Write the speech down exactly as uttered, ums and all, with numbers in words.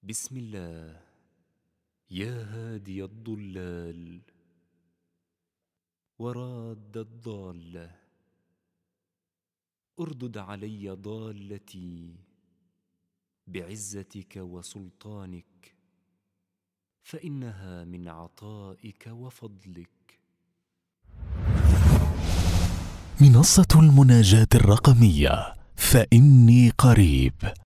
بسم الله. يا هادي الضلال وراد الضالة، اردد علي ضالتي بعزتك وسلطانك، فإنها من عطائك وفضلك. منصة المناجاة الرقمية، فإني قريب.